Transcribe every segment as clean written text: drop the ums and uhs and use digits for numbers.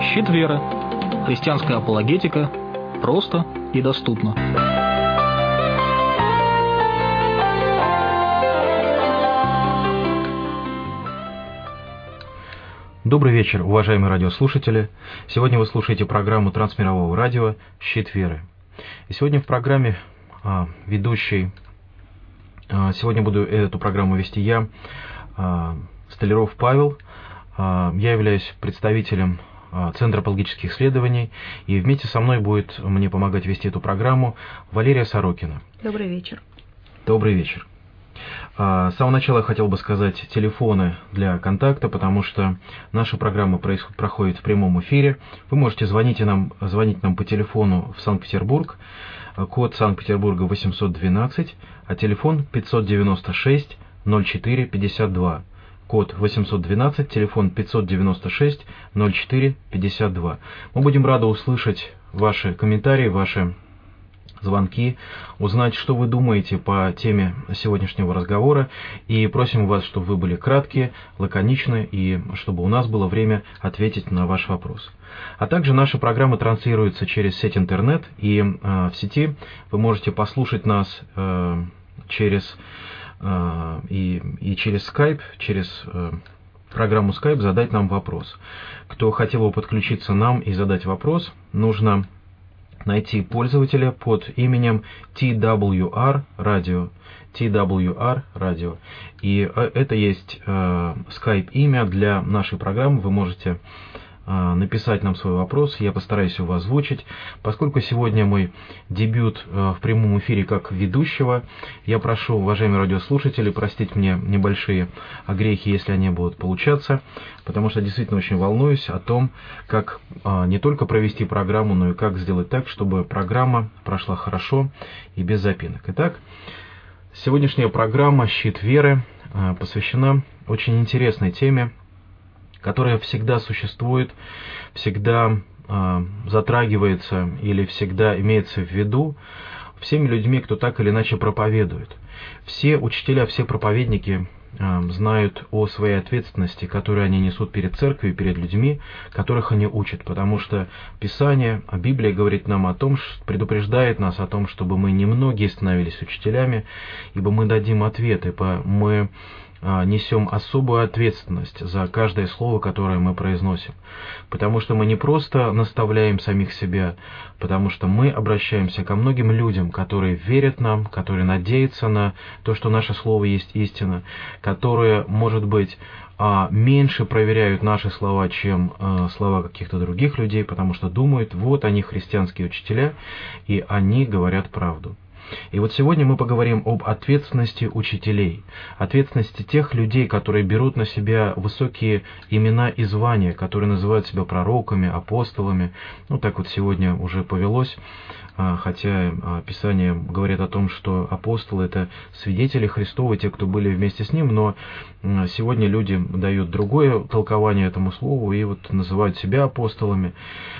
Щит веры. Христианская апологетика. Просто и доступно. Добрый вечер, уважаемые радиослушатели. Сегодня вы слушаете программу Трансмирового радио «Щит веры». И сегодня в программе ведущий, сегодня буду эту программу вести я, Столяров Павел. Я являюсь представителем Центра апологетических исследований, и вместе со мной будет мне помогать вести эту программу Валерия Сорокина. Добрый вечер. Добрый вечер. С самого начала я хотел бы сказать телефоны для контакта, потому что наша программа проходит в прямом эфире. Вы можете звонить нам по телефону в Санкт-Петербург, код Санкт-Петербурга 812, а телефон 596 04 52. Код 812, телефон 596 04 52. Мы будем рады услышать ваши комментарии, ваши звонки, узнать, что вы думаете по теме сегодняшнего разговора, и просим вас, чтобы вы были краткие, лаконичны, и чтобы у нас было время ответить на ваш вопрос. А также наши программы транслируются через сеть интернет, и в сети вы можете послушать нас через Skype, через программу Skype задать нам вопрос. Кто хотел бы подключиться нам и задать вопрос, нужно найти пользователя под именем TWR Radio. TWR Radio. И это есть Skype имя для нашей программы. Вы можете написать нам свой вопрос, я постараюсь его озвучить. Поскольку сегодня мой дебют в прямом эфире как ведущего, я прошу, уважаемые радиослушатели, простить мне небольшие огрехи, если они будут получаться, потому что действительно очень волнуюсь о том, как не только провести программу, но и как сделать так, чтобы программа прошла хорошо и без запинок. Итак, сегодняшняя программа «Щит веры» посвящена очень интересной теме, которая всегда существует, всегда затрагивается или всегда имеется в виду всеми людьми, кто так или иначе проповедует. Все учителя, все проповедники знают о своей ответственности, которую они несут перед церковью, перед людьми, которых они учат, потому что Писание, Библия говорит нам о том, предупреждает нас о том, чтобы мы немногие становились учителями, ибо мы дадим ответы, ибо мы несем особую ответственность за каждое слово, которое мы произносим. Потому что мы не просто наставляем самих себя, потому что мы обращаемся ко многим людям, которые верят нам, которые надеются на то, что наше слово есть истина, которые, может быть, меньше проверяют наши слова, чем слова каких-то других людей, потому что думают, вот они христианские учителя, и они говорят правду. И вот сегодня мы поговорим об ответственности учителей, ответственности тех людей, которые берут на себя высокие имена и звания, которые называют себя пророками, апостолами. Ну, так вот сегодня уже повелось, хотя Писание говорит о том, что апостолы — это свидетели Христовы, те, кто были вместе с Ним, но сегодня люди дают другое толкование этому слову и вот называют себя апостолами,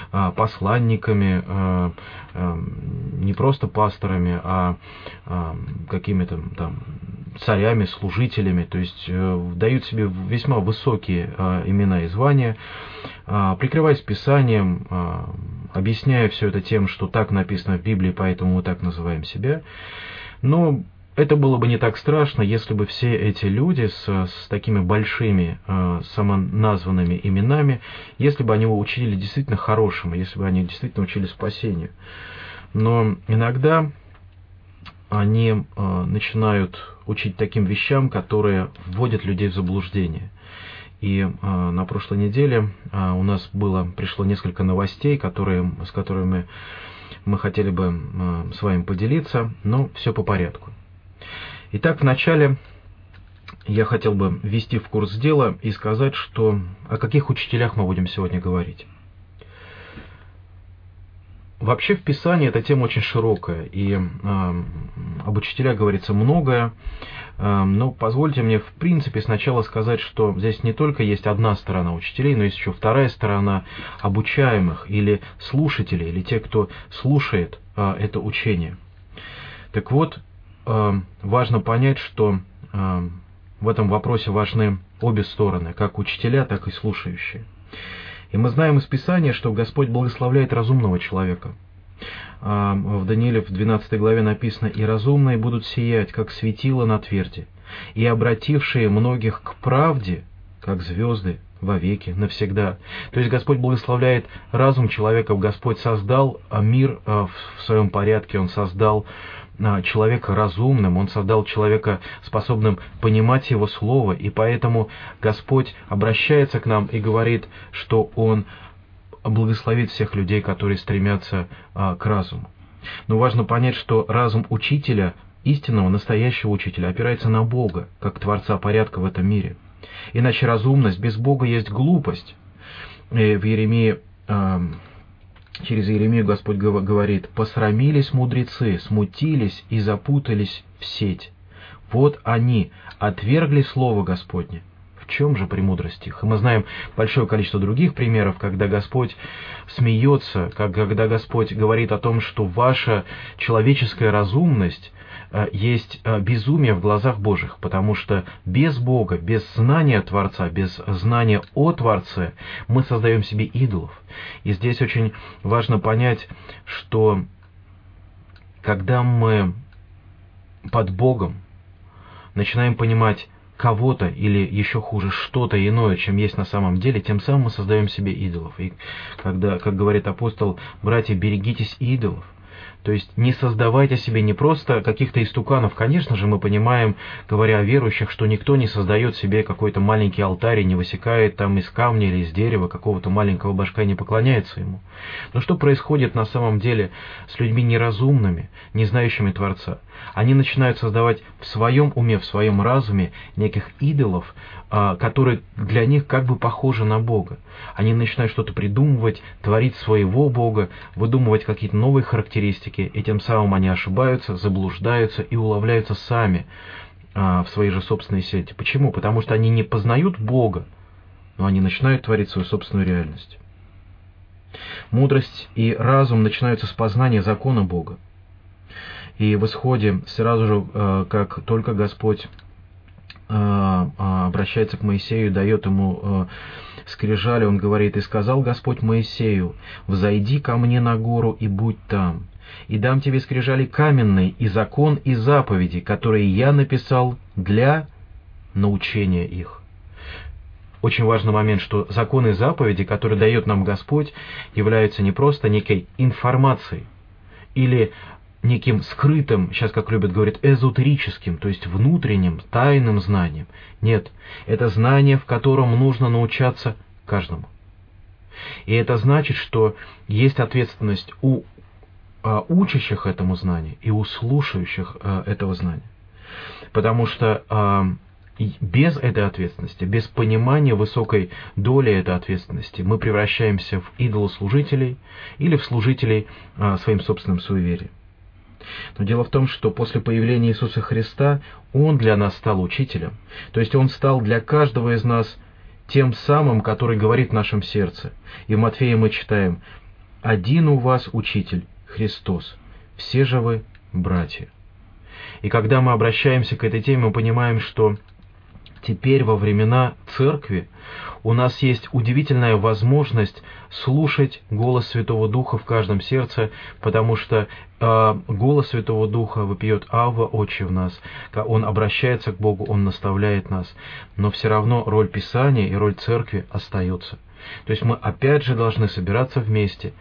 посланниками, не просто пасторами, а какими-то там царями, служителями, то есть дают себе весьма высокие имена и звания, прикрываясь Писанием, объясняя все это тем, что так написано в Библии, поэтому мы так называем себя. Но это было бы не так страшно, если бы все эти люди с такими большими самоназванными именами, если бы они учили действительно хорошему, если бы они действительно учили спасению. Но иногда они начинают учить таким вещам, которые вводят людей в заблуждение. И на прошлой неделе у нас пришло несколько новостей, с которыми мы хотели бы с вами поделиться, но все по порядку. Итак, вначале я хотел бы ввести в курс дела и сказать, о каких учителях мы будем сегодня говорить. Вообще в Писании эта тема очень широкая, и об учителях говорится многое, но позвольте мне в принципе сначала сказать, что здесь не только есть одна сторона учителей, но есть еще вторая сторона обучаемых или слушателей, или тех, кто слушает это учение. Так вот, важно понять, что в этом вопросе важны обе стороны, как учителя, так и слушающие. И мы знаем из Писания, что Господь благословляет разумного человека. В Данииле в 12 главе написано: «И разумные будут сиять, как светило на тверди, и обратившие многих к правде, как звезды, вовеки, навсегда». То есть Господь благословляет разум человека. Господь создал мир в своем порядке, Он создал человека разумным, Он создал человека способным понимать Его Слово, и поэтому Господь обращается к нам и говорит, что Он благословит всех людей, которые стремятся к разуму. Но важно понять, что разум учителя, истинного, настоящего учителя, опирается на Бога, как Творца порядка в этом мире. Иначе разумность без Бога есть глупость. И в Иеремии, через Иеремию Господь говорит: «Посрамились мудрецы, смутились и запутались в сеть. Вот они отвергли слово Господне». В чем же премудрость их? И мы знаем большое количество других примеров, когда Господь смеется, когда Господь говорит о том, что ваша человеческая разумность есть безумие в глазах Божьих, потому что без Бога, без знания Творца, без знания о Творце мы создаем себе идолов. И здесь очень важно понять, что когда мы под Богом начинаем понимать кого-то или еще хуже что-то иное, чем есть на самом деле, тем самым мы создаем себе идолов. И когда, как говорит апостол: «Братья, берегитесь идолов». То есть не создавайте себе не просто каких-то истуканов. Конечно же, мы понимаем, говоря о верующих, что никто не создает себе какой-то маленький алтарь и не высекает там из камня или из дерева какого-то маленького божка и не поклоняется ему. Но что происходит на самом деле с людьми неразумными, не знающими Творца? Они начинают создавать в своем уме, в своем разуме неких идолов, которые для них как бы похожи на Бога. Они начинают что-то придумывать, творить своего Бога, выдумывать какие-то новые характеристики, и тем самым они ошибаются, заблуждаются и уловляются сами в свои же собственные сети. Почему? Потому что они не познают Бога, но они начинают творить свою собственную реальность. Мудрость и разум начинаются с познания закона Бога. И в Исходе сразу же, как только Господь обращается к Моисею, дает ему скрижали, он говорит: «И сказал Господь Моисею: взойди ко мне на гору и будь там, и дам тебе скрижали каменные, и закон, и заповеди, которые я написал для научения их». Очень важный момент, что законы и заповеди, которые дает нам Господь, являются не просто некой информацией или неким скрытым, сейчас как любят говорить, эзотерическим, то есть внутренним, тайным знанием. Нет, это знание, в котором нужно научаться каждому. И это значит, что есть ответственность у учащих этому знанию и у слушающих этого знания. Потому что без этой ответственности, без понимания высокой доли этой ответственности, мы превращаемся в идолослужителей или в служителей своим собственным суеверием. Но дело в том, что после появления Иисуса Христа Он для нас стал учителем. То есть Он стал для каждого из нас тем самым, который говорит в нашем сердце. И в Матфея мы читаем: «Один у вас учитель, Христос, все же вы братья». И когда мы обращаемся к этой теме, мы понимаем, что теперь во времена Церкви у нас есть удивительная возможность слушать голос Святого Духа в каждом сердце, потому что голос Святого Духа вопиет: «Авва, Отче» в нас. Он обращается к Богу, Он наставляет нас. Но все равно роль Писания и роль Церкви остается. То есть мы опять же должны собираться вместе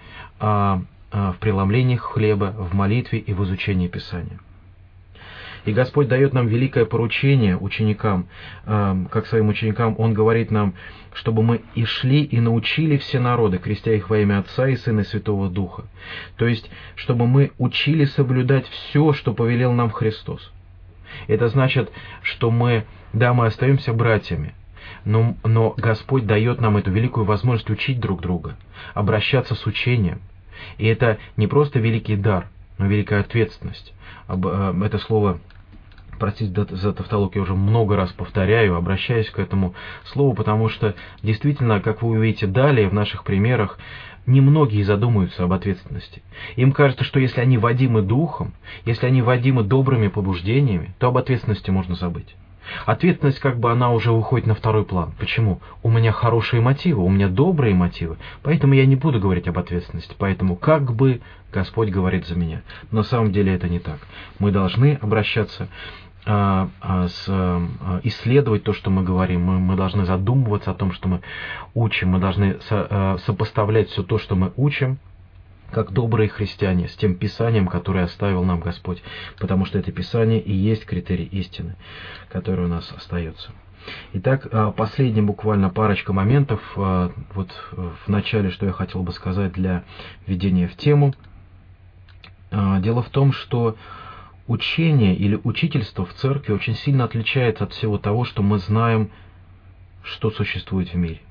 в преломлении хлеба, в молитве и в изучении Писания. И Господь дает нам великое поручение ученикам, как своим ученикам. Он говорит нам, чтобы мы и шли и научили все народы, крестя их во имя Отца и Сына и Святого Духа. То есть, чтобы мы учили соблюдать все, что повелел нам Христос. Это значит, что мы остаемся братьями, но Господь дает нам эту великую возможность учить друг друга, обращаться с учением. И это не просто великий дар, но великая ответственность. Это слово, простите за тавтологию, я уже много раз повторяю, обращаясь к этому слову, потому что действительно, как вы увидите далее в наших примерах, немногие задумываются об ответственности. Им кажется, что если они водимы духом, если они водимы добрыми побуждениями, то об ответственности можно забыть. Ответственность она уже выходит на второй план. Почему? У меня хорошие мотивы, у меня добрые мотивы, поэтому я не буду говорить об ответственности. Поэтому Господь говорит за меня. Но на самом деле это не так. Мы должны обращаться, исследовать то, что мы говорим. Мы должны задумываться о том, что мы учим. Мы должны сопоставлять все то, что мы учим, как добрые христиане, с тем Писанием, которое оставил нам Господь. Потому что это Писание и есть критерий истины, который у нас остается. Итак, последняя буквально парочка моментов. Вот в начале, что я хотел бы сказать для введения в тему. Дело в том, что учение или учительство в церкви очень сильно отличается от всего того, что мы знаем, что существует в мире.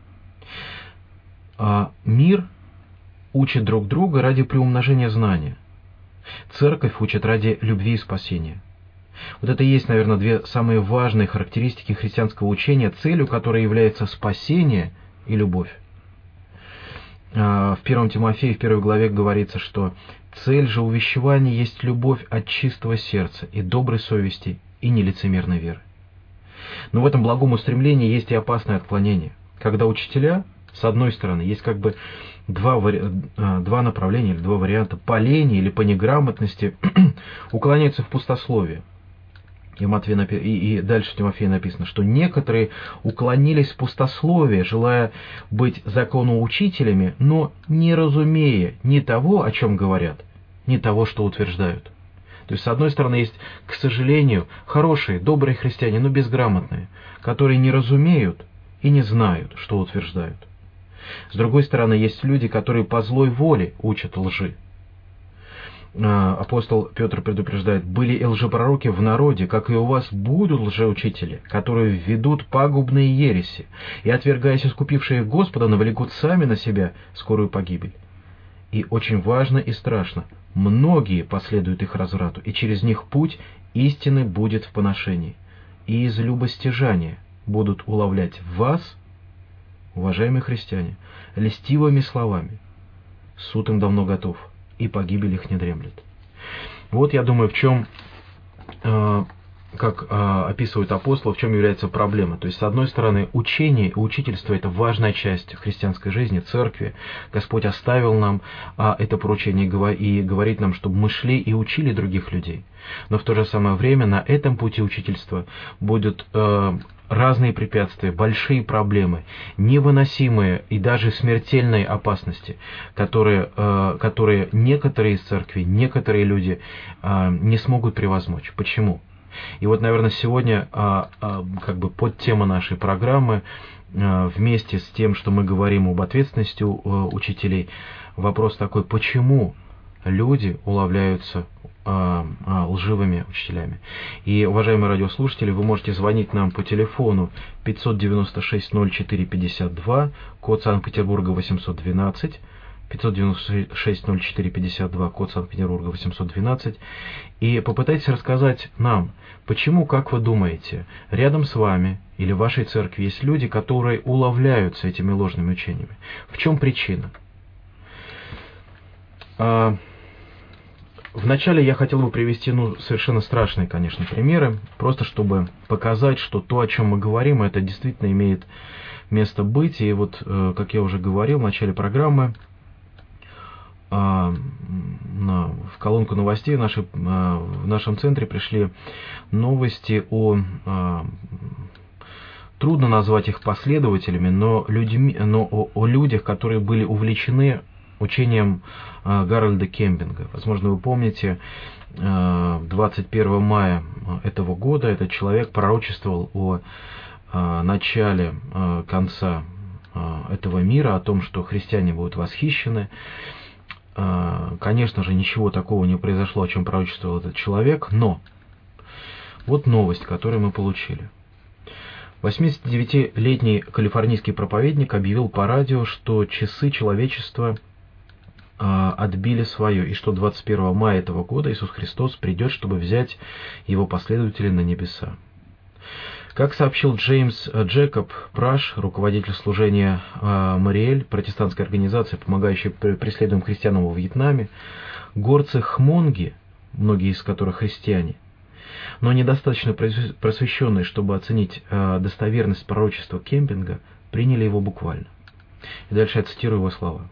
Мир учит друг друга ради приумножения знания. Церковь учит ради любви и спасения. Вот это и есть, наверное, две самые важные характеристики христианского учения, целью которой является спасение и любовь. В 1 Тимофея, в 1 главе говорится, что цель же увещевания есть любовь от чистого сердца и доброй совести и нелицемерной веры. Но в этом благом устремлении есть и опасное отклонение, когда учителя, с одной стороны, есть два направления или два варианта: по лени или по неграмотности уклоняются в пустословие. И дальше в Тимофея написано, что некоторые уклонились в пустословие, желая быть законоучителями, но не разумея ни того, о чем говорят, ни того, что утверждают. То есть, с одной стороны, есть, к сожалению, хорошие, добрые христиане, но безграмотные, которые не разумеют и не знают, что утверждают. С другой стороны, есть люди, которые по злой воле учат лжи. Апостол Петр предупреждает: были и лжепророки в народе, как и у вас будут лжеучители, которые введут пагубные ереси, и, отвергаясь искупившие их Господа, навлекут сами на себя скорую погибель. И очень важно и страшно: многие последуют их разврату, и через них путь истины будет в поношении, и из любостяжания будут уловлять вас, уважаемые христиане, льстивыми словами. Суд им давно готов, и погибель их не дремлет. Вот, я думаю, в чем, как описывают апостолы, в чем является проблема. То есть, с одной стороны, учение и учительство – это важная часть христианской жизни, церкви. Господь оставил нам это поручение и говорит нам, чтобы мы шли и учили других людей. Но в то же самое время на этом пути учительства будут разные препятствия, большие проблемы, невыносимые и даже смертельные опасности, которые некоторые из церкви, некоторые люди не смогут превозмочь. Почему? И вот, наверное, сегодня подтема нашей программы, вместе с тем, что мы говорим об ответственности учителей, вопрос такой: почему люди уловляются лживыми учителями? И, уважаемые радиослушатели, вы можете звонить нам по телефону 596-04-52, код Санкт-Петербурга 812, 596-04-52, код Санкт-Петербурга 812, и попытайтесь рассказать нам, почему, как вы думаете, рядом с вами или в вашей церкви есть люди, которые уловляются этими ложными учениями. В чем причина? Вначале я хотел бы привести совершенно страшные, конечно, примеры, просто чтобы показать, что то, о чем мы говорим, это действительно имеет место быть. И вот, как я уже говорил в начале программы, в колонку новостей в нашем центре пришли новости трудно назвать их последователями, но о людях, которые были увлечены учением Гарольда Кемпинга. Возможно, вы помните, 21 мая этого года этот человек пророчествовал о начале конца этого мира, о том, что христиане будут восхищены. Конечно же, ничего такого не произошло, о чем пророчествовал этот человек, но вот новость, которую мы получили. 89-летний калифорнийский проповедник объявил по радио, что часы человечества отбили свое, и что 21 мая этого года Иисус Христос придет, чтобы взять его последователей на небеса. Как сообщил Джеймс Джекоб Праш, руководитель служения Мариэль, протестантской организации, помогающей преследуемым христианам во Вьетнаме, горцы Хмонги, многие из которых христиане, но недостаточно просвещенные, чтобы оценить достоверность пророчества Кемпинга, приняли его буквально. И дальше я цитирую его слова.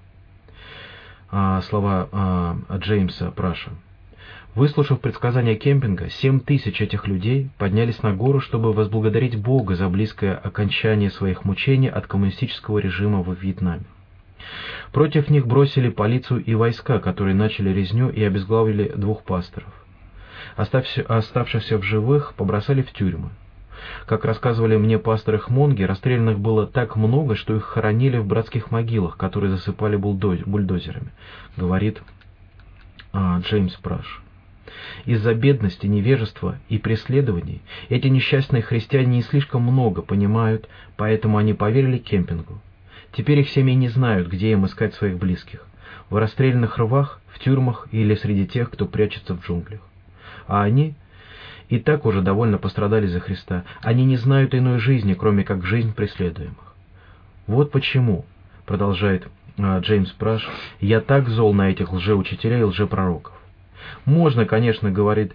Слова Джеймса Праша. Выслушав предсказания Кемпинга, 7000 этих людей поднялись на гору, чтобы возблагодарить Бога за близкое окончание своих мучений от коммунистического режима во Вьетнаме. Против них бросили полицию и войска, которые начали резню и обезглавили 2 пасторов. Оставшихся в живых побросали в тюрьмы. Как рассказывали мне пасторы Хмонги, расстрелянных было так много, что их хоронили в братских могилах, которые засыпали бульдозерами, говорит Джеймс Праш. Из-за бедности, невежества и преследований эти несчастные христиане не слишком много понимают, поэтому они поверили Кемпингу. Теперь их семьи не знают, где им искать своих близких. В расстрелянных рвах, в тюрьмах или среди тех, кто прячется в джунглях. А они и так уже довольно пострадали за Христа. Они не знают иной жизни, кроме как жизнь преследуемых. Вот почему, продолжает Джеймс Праш, я так зол на этих лжеучителей и лжепророков. Можно, конечно, говорить,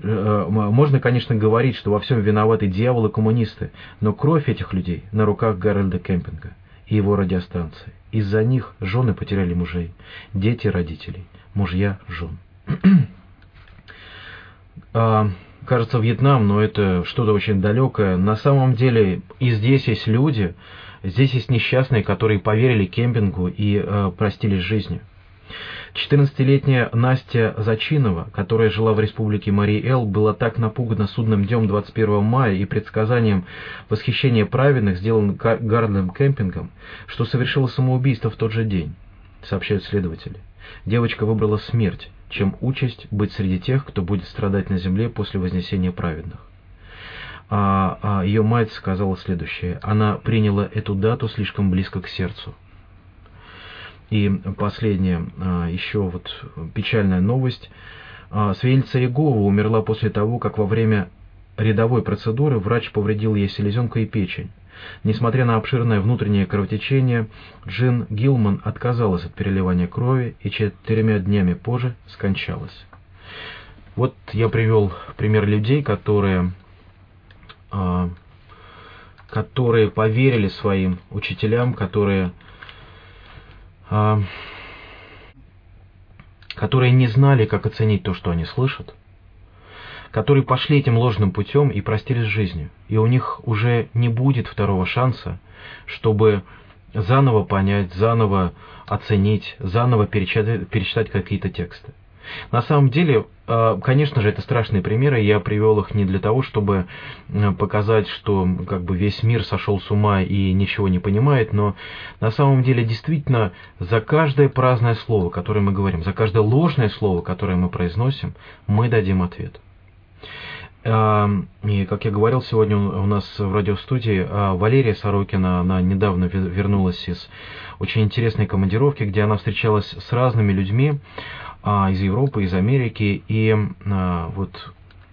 что во всем виноваты дьявол и коммунисты, но кровь этих людей на руках Гарольда Кемпинга и его радиостанции. Из-за них жены потеряли мужей, дети родителей, мужья жен. Кажется, Вьетнам, но это что-то очень далекое. На самом деле и здесь есть люди, здесь есть несчастные, которые поверили Кемпингу и простились с жизнью. 14-летняя Настя Зачинова, которая жила в республике Марий-Эл, была так напугана судным днем 21 мая и предсказанием восхищения праведных, сделанным Гарольдом Кемпингом, что совершила самоубийство в тот же день, сообщают следователи. Девочка выбрала смерть, чем участь быть среди тех, кто будет страдать на земле после вознесения праведных. Ее мать сказала следующее: она приняла эту дату слишком близко к сердцу. И последняя, еще вот печальная новость. Свидетельница Иеговы умерла после того, как во время рядовой процедуры врач повредил ей селезенку и печень. Несмотря на обширное внутреннее кровотечение, Джин Гилман отказалась от переливания крови и 4 днями позже скончалась. Вот я привел пример людей, которые поверили своим учителям, которые не знали, как оценить то, что они слышат, которые пошли этим ложным путем и простились с жизнью. И у них уже не будет второго шанса, чтобы заново понять, заново оценить, заново перечитать какие-то тексты. На самом деле, конечно же, это страшные примеры, я привел их не для того, чтобы показать, что как бы весь мир сошел с ума и ничего не понимает, но на самом деле действительно за каждое праздное слово, которое мы говорим, за каждое ложное слово, которое мы произносим, мы дадим ответ. И, как я говорил, сегодня у нас в радиостудии Валерия Сорокина, она недавно вернулась из очень интересной командировки, где она встречалась с разными людьми из Европы, из Америки, и вот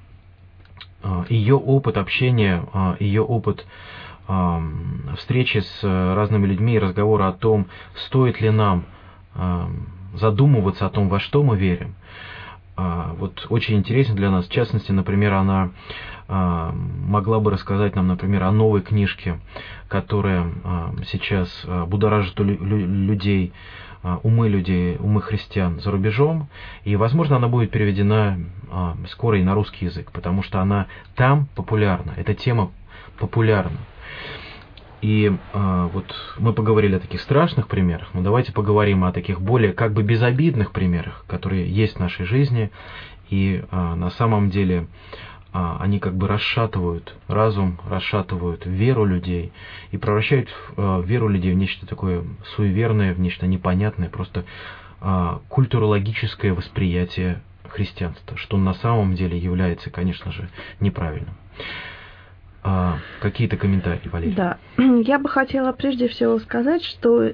ее опыт общения, ее опыт встречи с разными людьми и разговора о том, стоит ли нам задумываться о том, во что мы верим, вот очень интересен для нас. В частности, например, она могла бы рассказать нам, например, о новой книжке, которая сейчас будоражит людей, умы христиан за рубежом, и, возможно, она будет переведена скоро и на русский язык, потому что она там популярна, эта тема популярна. И вот мы поговорили о таких страшных примерах, но давайте поговорим о таких более как бы безобидных примерах, которые есть в нашей жизни, и на самом деле они как бы расшатывают разум, расшатывают веру людей и превращают веру людей в нечто такое суеверное, в нечто непонятное, просто культурологическое восприятие христианства, что на самом деле является, конечно же, неправильным. Какие-то комментарии, Валерия? Да, я бы хотела прежде всего сказать, что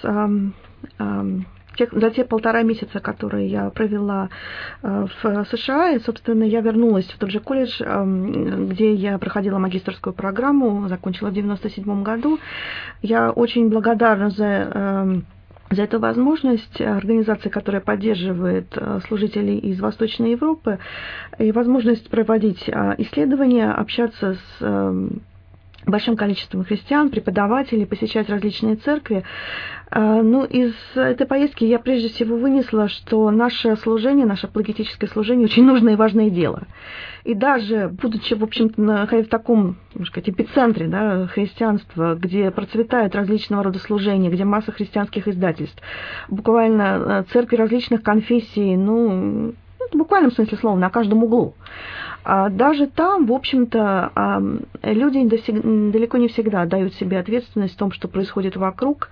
за те 1,5 месяца, которые я провела в США, и, собственно, я вернулась в тот же колледж, где я проходила магистерскую программу, закончила в 1997 году. Я очень благодарна за за эту возможность организации, которая поддерживает служителей из Восточной Европы, и возможность проводить исследования, общаться с большим количеством христиан, преподавателей, посещать различные церкви. Ну, из этой поездки я прежде всего вынесла, что наше служение, наше апологетическое служение очень нужное и важное дело. И даже будучи, в общем-то, находясь в таком, можно сказать, эпицентре, да, христианства, где процветают различного рода служения, где масса христианских издательств, буквально церкви различных конфессий, ну, в буквальном смысле слова, на каждом углу. Даже там, в общем-то, люди далеко не всегда дают себе ответственность в том, что происходит вокруг,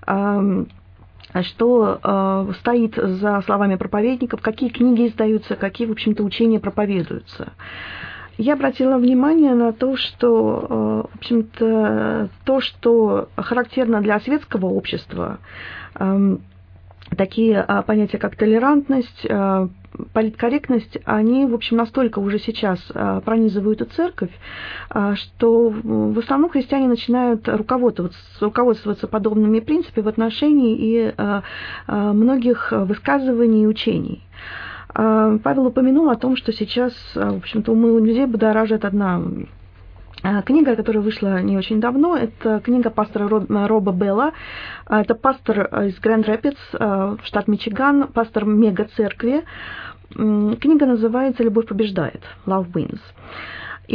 что стоит за словами проповедников, какие книги издаются, какие, в общем-то, учения проповедуются. Я обратила внимание на то, что, в общем-то, то, что характерно для светского общества, такие понятия, как толерантность, политкорректность, они, в общем, настолько уже сейчас пронизывают и церковь, что в основном христиане начинают руководствоваться подобными принципами в отношении и многих высказываний и учений. Павел упомянул о том, что сейчас, в общем-то, умы людей будоражит одна книга, которая вышла не очень давно, это книга пастора Роба Белла. Это пастор из Грэнд Рэпидс, штат Мичиган, пастор мега-церкви. Книга называется «Любовь побеждает», «Love Wins». И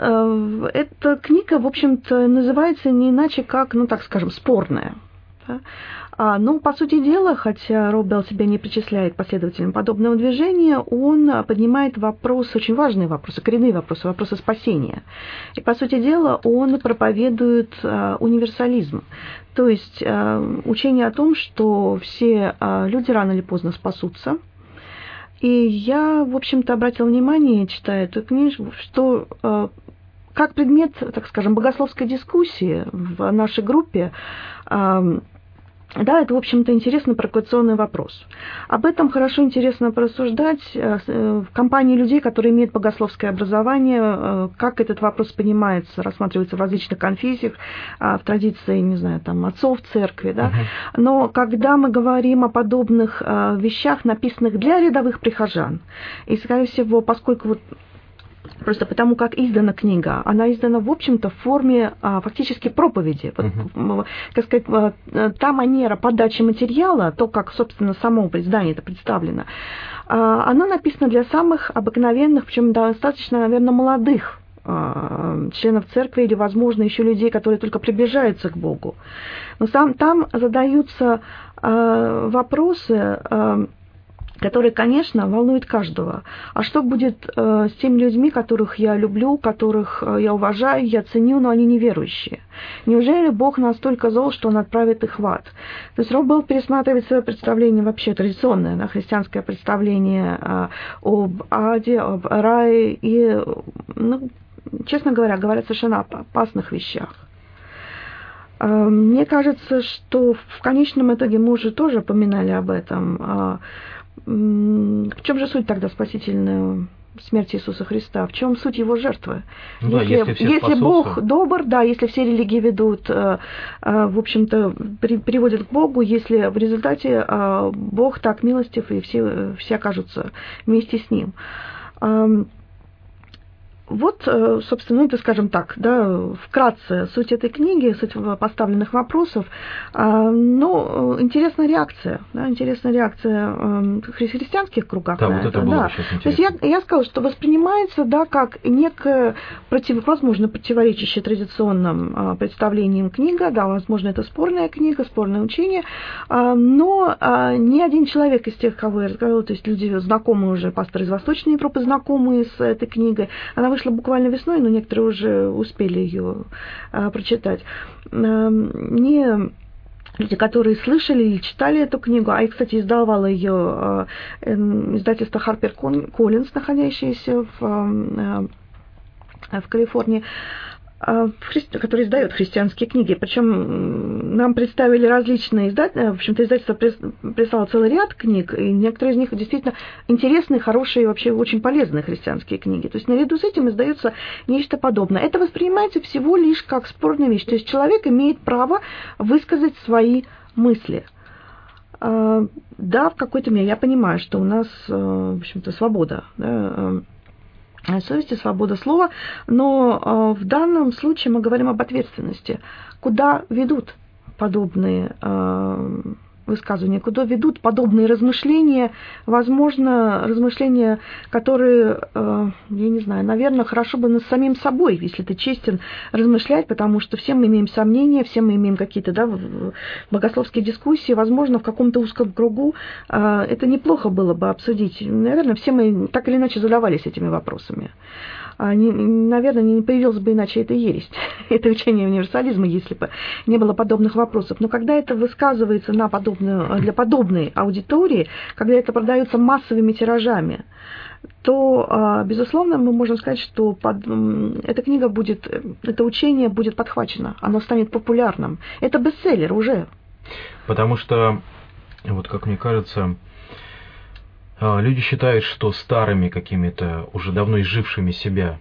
эта книга, в общем-то, называется не иначе как, ну, так скажем, спорная. Но, по сути дела, хотя Роб Белл себя не причисляет последователям подобного движения, он поднимает вопросы, очень важные вопросы, коренные вопросы, вопросы спасения. И, по сути дела, он проповедует универсализм, то есть учение о том, что все люди рано или поздно спасутся. И я, в общем-то, обратила внимание, читая эту книжку, что как предмет, так скажем, богословской дискуссии в нашей группе, да, это, в общем-то, интересный провокационный вопрос. Об этом хорошо интересно порассуждать в компании людей, которые имеют богословское образование, как этот вопрос понимается, рассматривается в различных конфессиях, в традиции, не знаю, там, отцов церкви, да. Но когда мы говорим о подобных вещах, написанных для рядовых прихожан, и, скорее всего, поскольку вот просто потому, как издана книга, она издана, в общем-то, в форме фактически проповеди. Как сказать, та манера подачи материала, то, как, собственно, само издание это представлено, она написана для самых обыкновенных, причем достаточно, наверное, молодых членов церкви или, возможно, еще людей, которые только приближаются к Богу. Но там задаются вопросы, которые, конечно, волнуют каждого. А что будет с теми людьми, которых я люблю, которых я уважаю, я ценю, но они неверующие? Неужели Бог настолько зол, что Он отправит их в ад? То есть Роб Белл пересматривает свое представление, вообще традиционное, да, христианское представление об аде, об рае, и, ну, честно говоря, говорят совершенно опасных вещах. Мне кажется, что в конечном итоге мы уже тоже упоминали об этом. В чем же суть тогда спасительной смерти Иисуса Христа? В чем суть Его жертвы? Ну, если Бог добр, да, если все религии ведут, в общем-то, приводят к Богу, если в результате Бог так милостив, и все окажутся вместе с Ним. Вот, собственно, это, скажем так, да, вкратце суть этой книги, суть поставленных вопросов. Но интересная реакция в христианских кругах да, на вот это. Было да. То есть я сказала, что воспринимается, да, как некое, возможно, противоречащее традиционным представлениям книга, да, возможно, это спорная книга, спорное учение, но ни один человек из тех, кого я рассказывала, то есть люди, знакомые уже, пасторы из Восточной Европы, знакомые с этой книгой, она вышла буквально весной, но некоторые уже успели ее прочитать. Не люди, которые слышали или читали эту книгу, а я, кстати, издавала ее издательство HarperCollins, находящееся в Калифорнии, который издает христианские книги. Причем нам представили различные издательства. В общем-то, издательство прислало целый ряд книг, и некоторые из них действительно интересные, хорошие, вообще очень полезные христианские книги. То есть наряду с этим издается нечто подобное. Это воспринимается всего лишь как спорная вещь. То есть человек имеет право высказать свои мысли. Да, в какой-то мере я понимаю, что у нас, в общем-то, свобода, да, совести, свобода слова, но в данном случае мы говорим об ответственности. Куда ведут подобные высказывания, куда ведут подобные размышления, возможно, размышления, которые, я не знаю, наверное, хорошо бы над самим собой, если ты честен, размышлять, потому что все мы имеем сомнения, все мы имеем какие-то, да, богословские дискуссии, возможно, в каком-то узком кругу это неплохо было бы обсудить. Наверное, все мы так или иначе задавались этими вопросами. Наверное, не появилась бы иначе эта ересь, это учение универсализма, если бы не было подобных вопросов. Но когда это высказывается для подобной аудитории, когда это продается массовыми тиражами, то, безусловно, мы можем сказать, что эта книга это учение будет подхвачено, оно станет популярным. Это бестселлер уже. Потому что, вот как мне кажется, люди считают, что старыми какими-то уже давно изжившими себя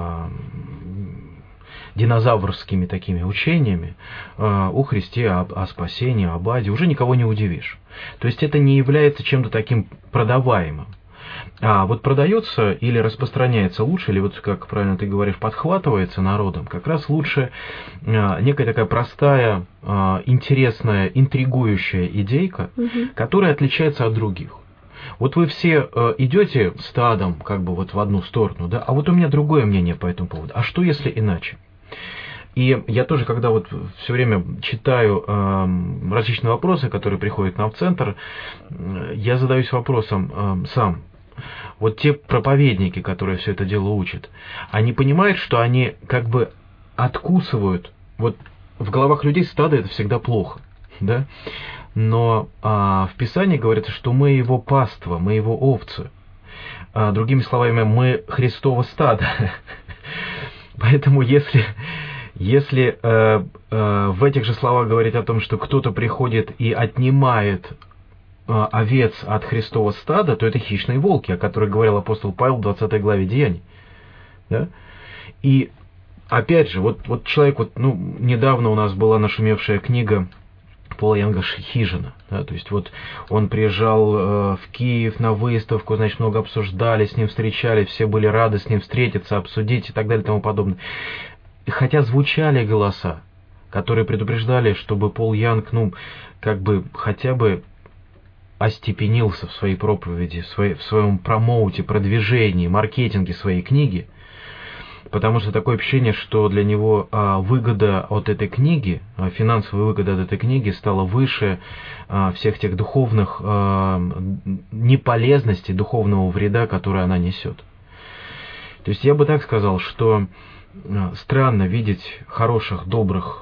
динозаврскими такими учениями о Христе, о спасении, об аде уже никого не удивишь. То есть это не является чем-то таким продаваемым. А вот продается или распространяется лучше, или вот, как правильно ты говоришь, подхватывается народом, как раз лучше некая такая простая, интересная, интригующая идейка, которая отличается от других. Вот вы все идете стадом как бы вот в одну сторону, да, а вот у меня другое мнение по этому поводу. А что если иначе? И я тоже, когда вот все время читаю различные вопросы, которые приходят нам в центр, я задаюсь вопросом сам. Вот те проповедники, которые все это дело учат, они понимают, что они как бы откусывают, вот в головах людей стадо это всегда плохо, да? Но в Писании говорится, что мы его паства, мы его овцы. Другими словами, мы Христово стадо. Поэтому если в этих же словах говорить о том, что кто-то приходит и отнимает овец от Христова стада, то это хищные волки, о которых говорил апостол Павел в 20 главе Деяний. Да? И опять же, вот человек, недавно у нас была нашумевшая книга Пола Янга «Хижина». Да, то есть вот он приезжал в Киев на выставку, значит, много обсуждали, с ним встречались, все были рады с ним встретиться, обсудить и так далее и тому подобное. Хотя звучали голоса, которые предупреждали, чтобы Пол Янг, как бы хотя бы остепенился в своей проповеди, в своем промоуте, продвижении, маркетинге своей книги, потому что такое ощущение, что для него выгода от этой книги, финансовая выгода от этой книги стала выше всех тех духовных неполезностей, духовного вреда, который она несет. То есть я бы так сказал, что странно видеть хороших, добрых,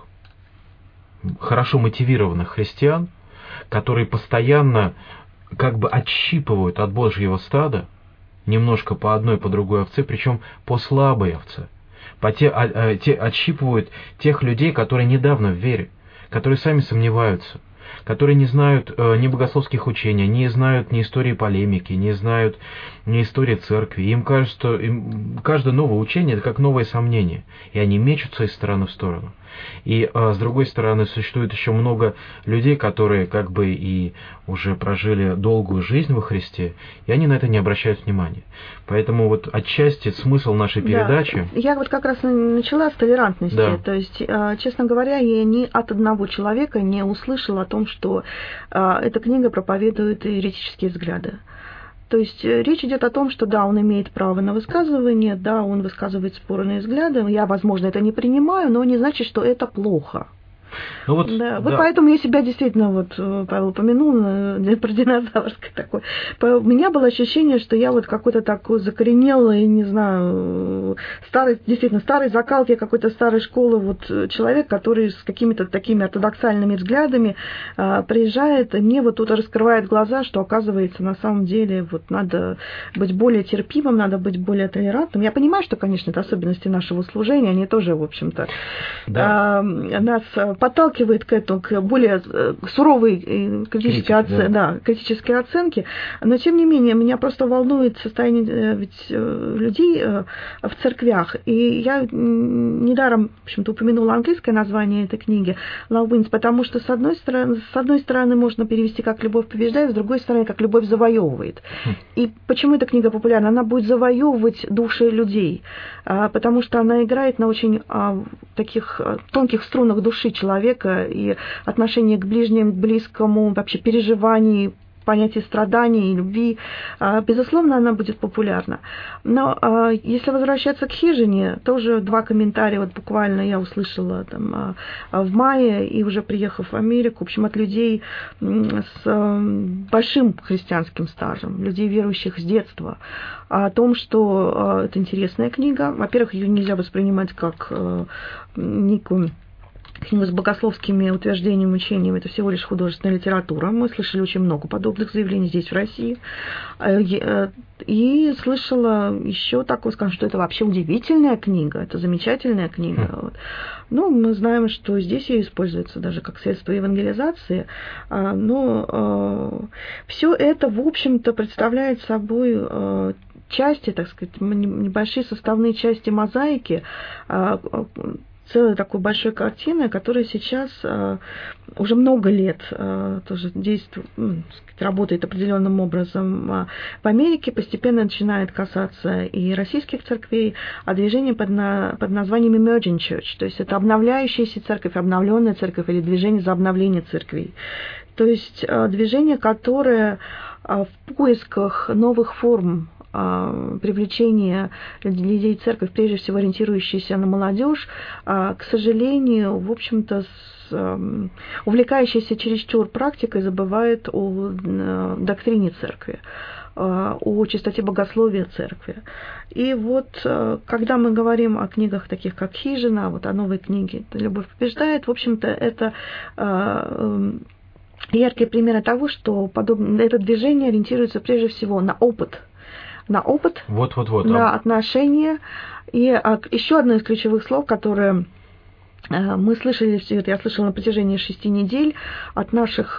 хорошо мотивированных христиан, которые постоянно как бы отщипывают от Божьего стада немножко по одной, по другой овце, причем по слабой овце. Отщипывают тех людей, которые недавно в вере, которые сами сомневаются, которые не знают ни богословских учений, не знают ни истории полемики, не знают ни истории церкви. Им кажется, что каждое новое учение – это как новое сомнение, и они мечутся из стороны в сторону. И с другой стороны, существует еще много людей, которые как бы и уже прожили долгую жизнь во Христе, и они на это не обращают внимания. Поэтому вот отчасти смысл нашей передачи... Да. Я вот как раз начала с толерантности. Да. То есть, честно говоря, я ни от одного человека не услышала о том, что эта книга проповедует еретические взгляды. То есть речь идет о том, что да, он имеет право на высказывание, да, он высказывает спорные взгляды. Я, возможно, это не принимаю, но не значит, что это плохо. Вот поэтому я себя действительно, Павел упомянул про динозаврское такое. У меня было ощущение, что я какой-то такой закоренелый, не знаю, действительно старой закалки, какой-то старой школы, человек, который с какими-то такими ортодоксальными взглядами приезжает, и мне тут раскрывает глаза, что оказывается на самом деле надо быть более терпимым, надо быть более толерантным. Я понимаю, что, конечно, это особенности нашего служения, они тоже, в общем-то, нас подталкивает к более суровой критической оценке. Но, тем не менее, меня просто волнует состояние людей в церквях. И я недаром, в общем-то, упомянула английское название этой книги «Love Wins», потому что, с одной стороны, можно перевести как «любовь побеждает», с другой стороны, как «любовь завоевывает». И почему эта книга популярна? Она будет завоевывать души людей, потому что она играет на очень таких тонких струнах души человека и отношение к ближнему, к близкому, вообще переживаний, понятие страданий и любви. Безусловно, она будет популярна. Но если возвращаться к «Хижине», тоже 2 комментария вот буквально я услышала там, в мае, и уже приехав в Америку, в общем, от людей с большим христианским стажем, людей, верующих с детства, о том, что это интересная книга. Во-первых, ее нельзя воспринимать как некую книгу с богословскими утверждениями, учениями, это всего лишь художественная литература. Мы слышали очень много подобных заявлений здесь, в России. И слышала еще такое, скажем, что это вообще удивительная книга, это замечательная книга. Ну, мы знаем, что здесь ее используется даже как средство евангелизации, но все это, в общем-то, представляет собой части, так сказать, небольшие составные части мозаики, целой такой большой картины, которая сейчас уже много лет тоже действует, работает определенным образом в Америке, постепенно начинает касаться и российских церквей, а движение под названием Emerging Church, то есть это обновляющаяся церковь, обновленная церковь или движение за обновление церквей. То есть движение, которое в поисках новых форм привлечение людей в церковь, прежде всего ориентирующиеся на молодежь, к сожалению, в общем-то, увлекающаяся чересчур практикой, забывает о доктрине церкви, о чистоте богословия церкви. И вот, когда мы говорим о книгах таких, как «Хижина», вот о новой книге «Любовь побеждает», в общем-то, это яркие примеры того, что это движение ориентируется прежде всего на опыт, на отношения. И еще одно из ключевых слов, которое мы слышали, я слышала на протяжении 6 недель от наших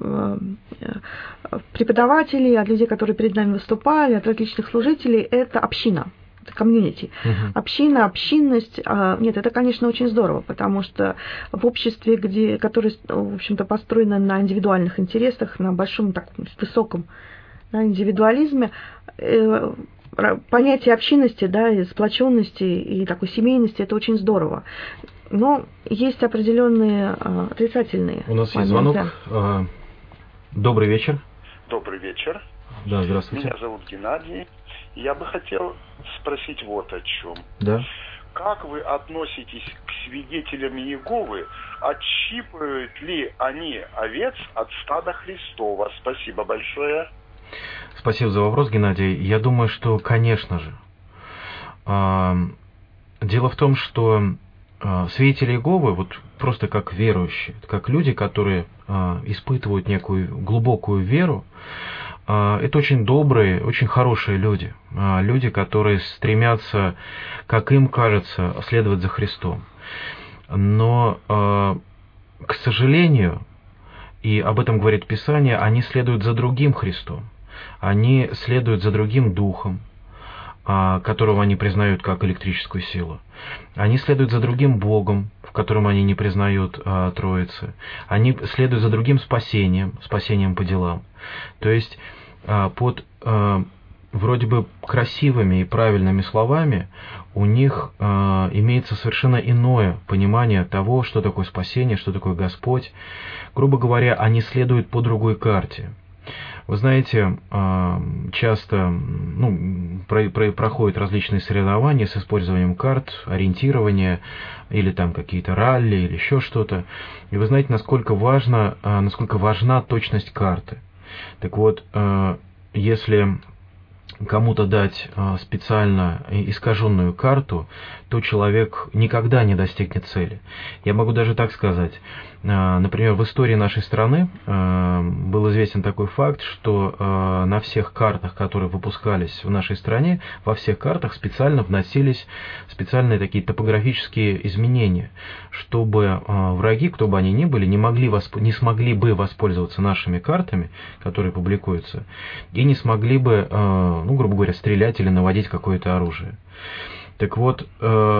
преподавателей, от людей, которые перед нами выступали, от различных служителей, это община. Комьюнити. Община, общинность. Нет, это, конечно, очень здорово, потому что в обществе, которое, в общем-то, построено на индивидуальных интересах, на большом, таком высоком индивидуализме, понятие общинности, и сплоченности и такой семейности — это очень здорово. Но есть определенные отрицательные моменты. У нас есть звонок. Добрый вечер. Добрый вечер. Да, здравствуйте. Меня зовут Геннадий. Я бы хотел спросить вот о чем. Да. Как вы относитесь к свидетелям Иеговы? Отщипывают ли они овец от стада Христова? Спасибо большое. Спасибо за вопрос, Геннадий. Я думаю, что, конечно же. Дело в том, что свидетели Иеговы, вот просто как верующие, как люди, которые испытывают некую глубокую веру, это очень добрые, очень хорошие люди. Люди, которые стремятся, как им кажется, следовать за Христом. Но, к сожалению, и об этом говорит Писание, они следуют за другим Христом. Они следуют за другим Духом, которого они признают как электрическую силу. Они следуют за другим Богом, в котором они не признают Троицы. Они следуют за другим спасением по делам. То есть под вроде бы красивыми и правильными словами у них имеется совершенно иное понимание того, что такое спасение, что такое Господь. Грубо говоря, они следуют по другой карте. Вы знаете, часто проходят различные соревнования с использованием карт, ориентирования, или там какие-то ралли, или еще что-то. И вы знаете, насколько важна точность карты. Так вот, если кому-то дать специально искаженную карту, то человек никогда не достигнет цели. Я могу даже так сказать. Например, в истории нашей страны был известен такой факт, что на всех картах, которые выпускались в нашей стране, во всех картах специально вносились специальные такие топографические изменения, чтобы враги, кто бы они ни были, не смогли бы воспользоваться нашими картами, которые публикуются, и не смогли бы, грубо говоря, стрелять или наводить какое-то оружие. Так вот,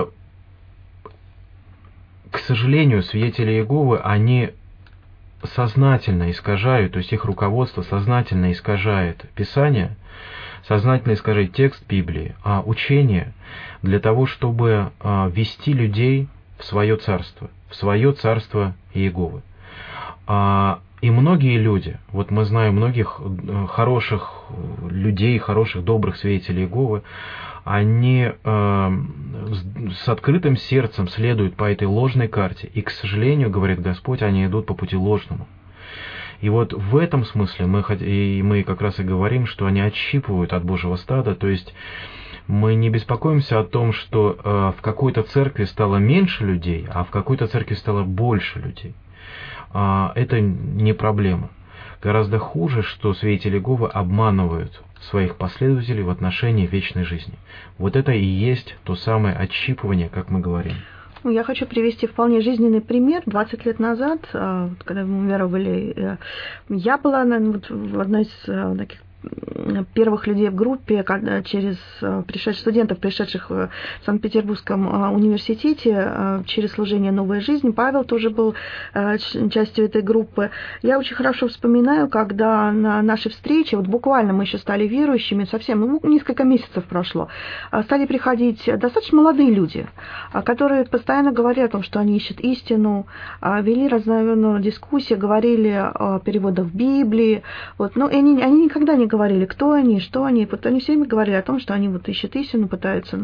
к сожалению, свидетели Иеговы, они сознательно искажают, то есть их руководство сознательно искажает Писание, сознательно искажает текст Библии, учение для того, чтобы вести людей в свое царство Иеговы. И многие люди, вот мы знаем многих хороших людей, хороших, добрых свидетелей Иеговы, они с открытым сердцем следуют по этой ложной карте. И, к сожалению, говорит Господь, они идут по пути ложному. И вот в этом смысле мы как раз и говорим, что они отщипывают от Божьего стада, то есть мы не беспокоимся о том, что в какой-то церкви стало меньше людей, а в какой-то церкви стало больше людей. Это не проблема. Гораздо хуже, что свидетели Иеговы обманывают своих последователей в отношении вечной жизни. Вот это и есть то самое отщипывание, как мы говорим. Я хочу привести вполне жизненный пример. 20 лет назад, когда мы веровали, я была в одной из таких первых людей в группе, когда через студентов, пришедших в Санкт-Петербургском университете через служение «Новая жизнь». Павел тоже был частью этой группы. Я очень хорошо вспоминаю, когда на нашей встрече, вот буквально мы еще стали верующими, совсем, несколько месяцев прошло, стали приходить достаточно молодые люди, которые постоянно говорили о том, что они ищут истину, вели разнообразную дискуссию, говорили о переводах Библии. Вот. Но они никогда не говорили, кто они, что они. Вот они все время говорили о том, что они вот ищут истину, пытаются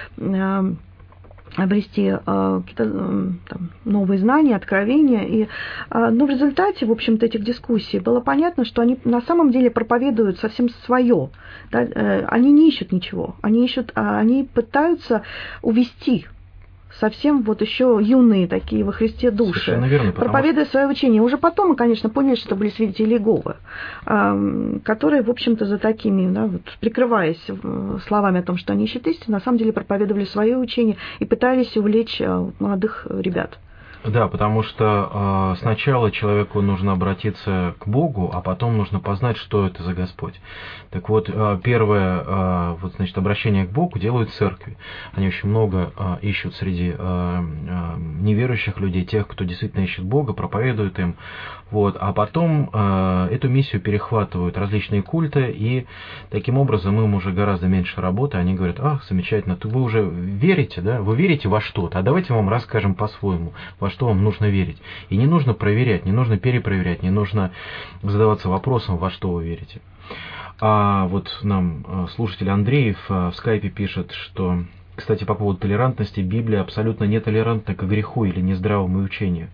обрести какие-то новые знания, откровения. Но в результате, в общем-то, этих дискуссий было понятно, что они на самом деле проповедуют совсем свое. Да? Они не ищут ничего. Они пытаются увести совсем вот еще юные такие во Христе души, верно, проповедуя свое учение. Уже потом мы, конечно, поняли, что были свидетели Иеговы, которые, в общем-то, за такими, да, вот, прикрываясь словами о том, что они ищут истину, на самом деле проповедовали свое учение и пытались увлечь молодых ребят. Да, потому что сначала человеку нужно обратиться к Богу, а потом нужно познать, что это за Господь. Так вот, первое обращение к Богу делают церкви. Они очень много ищут среди неверующих людей, тех, кто действительно ищет Бога, проповедуют им. Вот, а потом эту миссию перехватывают различные культы, и таким образом им уже гораздо меньше работы. Они говорят: замечательно, вы уже верите, да? Вы верите во что-то, а давайте вам расскажем по-своему, во что вам нужно верить. И не нужно проверять, не нужно перепроверять, не нужно задаваться вопросом, во что вы верите. А вот нам слушатель Андреев в скайпе пишет, что, кстати, по поводу толерантности, Библия абсолютно нетолерантна к греху или нездравому учению.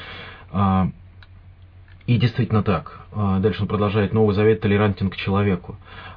И действительно так. Дальше он продолжает: Новый Завет толерантен к человеку.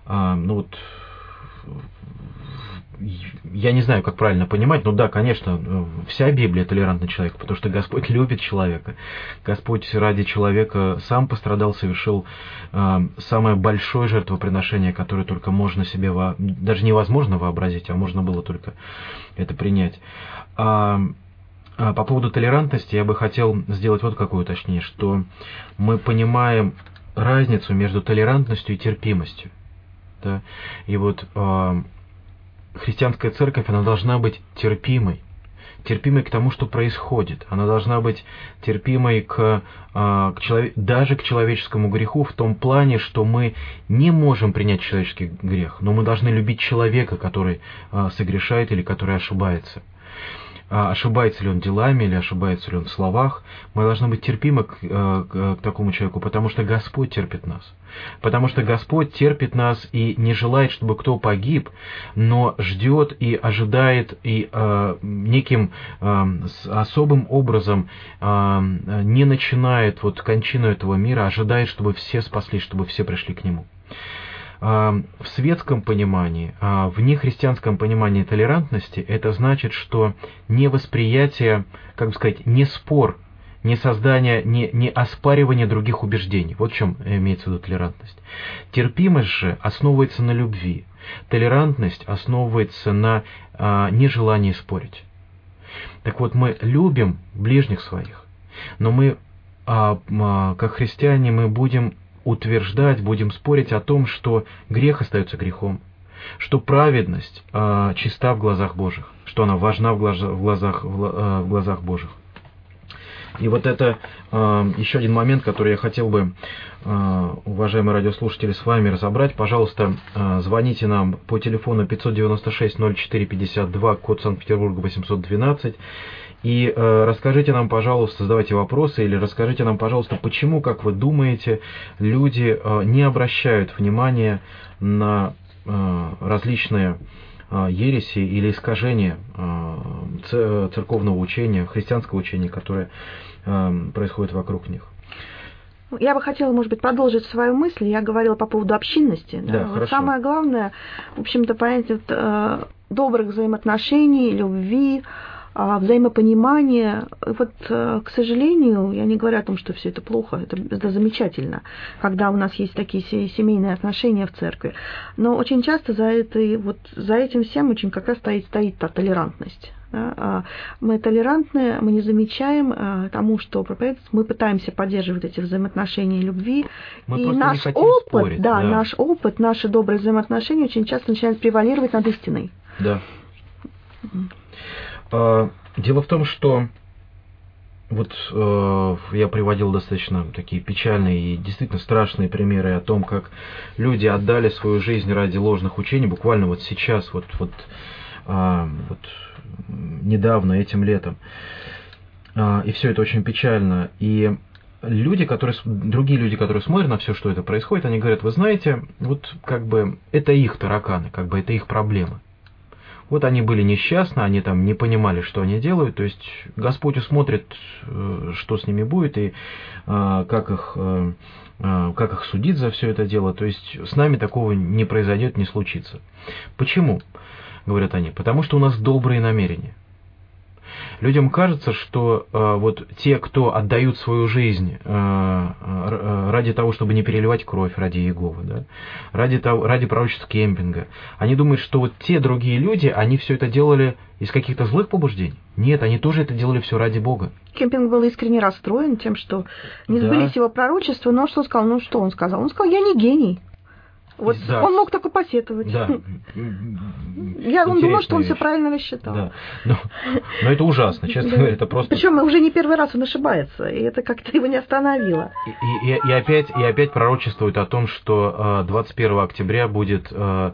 Я не знаю, как правильно понимать, но да, конечно, вся Библия толерантна человеку, потому что Господь любит человека. Господь ради человека сам пострадал, совершил самое большое жертвоприношение, которое только можно себе, даже невозможно вообразить, а можно было только это принять. По поводу толерантности я бы хотел сделать вот какое уточнение, что мы понимаем разницу между толерантностью и терпимостью. Да? И вот христианская церковь, она должна быть терпимой к тому, что происходит. Она должна быть терпимой даже к человеческому греху в том плане, что мы не можем принять человеческий грех, но мы должны любить человека, который согрешает или который ошибается. Ошибается ли он делами или ошибается ли он в словах, мы должны быть терпимы к такому человеку, потому что Господь терпит нас. Потому что Господь терпит нас и не желает, чтобы кто погиб, но ждет и ожидает и неким особым образом не начинает кончину этого мира, ожидает, чтобы все спаслись, чтобы все пришли к Нему. В светском понимании, в нехристианском понимании толерантности это значит, что не восприятие, как бы сказать, не спор, не создание, не оспаривание других убеждений. Вот в чем имеется в виду толерантность. Терпимость же основывается на любви. Толерантность основывается на нежелании спорить. Так вот, мы любим ближних своих, но мы, как христиане, мы будем утверждать, будем спорить о том, что грех остается грехом, что праведность чиста в глазах Божьих, что она важна в глазах Божьих. И вот это еще один момент, который я хотел бы, уважаемые радиослушатели, с вами разобрать. Пожалуйста, звоните нам по телефону 596-04-52, код Санкт-Петербурга 812. И расскажите нам, пожалуйста, задавайте вопросы, или расскажите нам, пожалуйста, почему, как вы думаете, люди не обращают внимания на различные ереси или искажения церковного учения, христианского учения, которое происходит вокруг них. Я бы хотела, может быть, продолжить свою мысль. Я говорила по поводу общинности. Да, вот самое главное, в общем-то, понять добрых взаимоотношений, любви, взаимопонимание. Вот, к сожалению, я не говорю о том, что все это плохо, это замечательно, когда у нас есть такие семейные отношения в церкви. Но очень часто за этим всем очень как раз стоит та толерантность. Да? Мы толерантны, мы не замечаем тому, что проповедуется, мы пытаемся поддерживать эти взаимоотношения любви. Мы и наш опыт, спорить, наш опыт, наши добрые взаимоотношения очень часто начинают превалировать над истиной. Да. Дело в том, что вот я приводил достаточно такие печальные и действительно страшные примеры о том, как люди отдали свою жизнь ради ложных учений, буквально вот сейчас, вот недавно, этим летом. И все это очень печально. И другие люди, которые смотрят на все, что это происходит, они говорят: вы знаете, вот как бы это их тараканы, как бы это их проблемы. Вот они были несчастны, они там не понимали, что они делают, то есть Господь усмотрит, что с ними будет, и как их судить за все это дело, то есть с нами такого не произойдет, не случится. Почему, говорят они? Потому что у нас добрые намерения. Людям кажется, что вот те, кто отдают свою жизнь ради того, чтобы не переливать кровь ради Иеговы, да, ради пророчества кемпинга, они думают, что вот те другие люди, они все это делали из каких-то злых побуждений. Нет, они тоже это делали все ради Бога. Кемпинг был искренне расстроен тем, что не сбылись его пророчества, но что сказал? Он сказал, я не гений. Вот да. Он мог только посетовать. Да. Он думал, что он все правильно рассчитал. Да. Но это ужасно, честно говоря, это просто... Причем уже не первый раз он ошибается, и это как-то его не остановило. И опять пророчествует о том, что 21 октября будет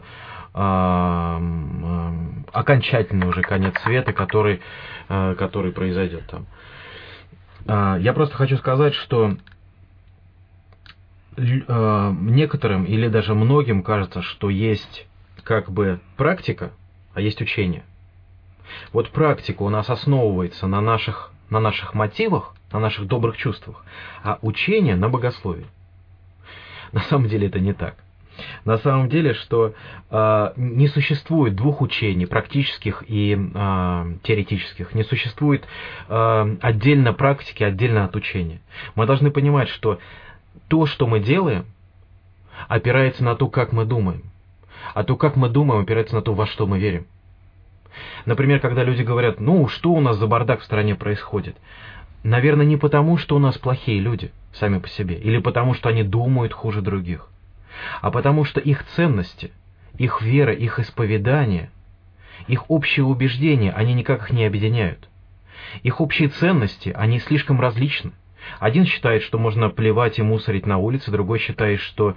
окончательный уже конец света, который произойдет там. Я просто хочу сказать, что некоторым или даже многим кажется, что есть как бы практика, а есть учение. Вот практика у нас основывается на наших мотивах, на наших добрых чувствах, а учение на богословии. На самом деле это не так. На самом деле, что не существует двух учений, практических и теоретических. Не существует отдельно практики, отдельно от учения. Мы должны понимать, что то, что мы делаем, опирается на то, как мы думаем. А то, как мы думаем, опирается на то, во что мы верим. Например, когда люди говорят: что у нас за бардак в стране происходит? Наверное, не потому, что у нас плохие люди сами по себе, или потому, что они думают хуже других, а потому, что их ценности, их вера, их исповедание, их общие убеждения, они никак их не объединяют. Их общие ценности, они слишком различны. Один считает, что можно плевать и мусорить на улице, другой считает, что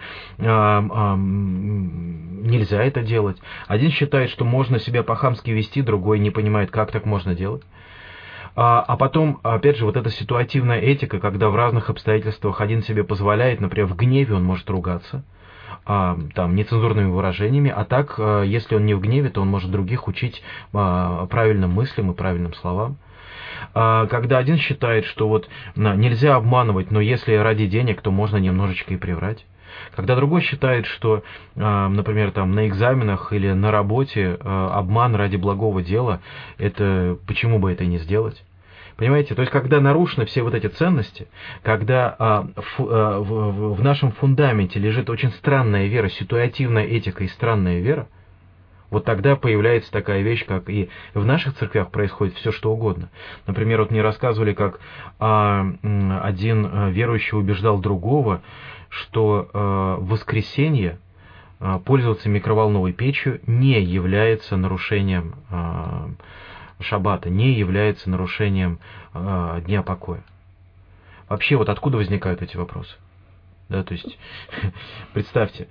нельзя это делать. Один считает, что можно себя по-хамски вести, другой не понимает, как так можно делать. А потом, опять же, вот эта ситуативная этика, когда в разных обстоятельствах один себе позволяет, например, в гневе он может ругаться, там, нецензурными выражениями, а так, если он не в гневе, то он может других учить правильным мыслям и правильным словам. Когда один считает, что вот нельзя обманывать, но если ради денег, то можно немножечко и приврать. Когда другой считает, что, например, там на экзаменах или на работе обман ради благого дела, это почему бы это не сделать? Понимаете? То есть, когда нарушены все вот эти ценности, когда в нашем фундаменте лежит очень странная вера, ситуативная этика и странная вера, вот тогда появляется такая вещь, как и в наших церквях происходит все, что угодно. Например, вот мне рассказывали, как один верующий убеждал другого, что в воскресенье пользоваться микроволновой печью не является нарушением шаббата, не является нарушением дня покоя. Вообще, вот откуда возникают эти вопросы? Да, то есть, представьте,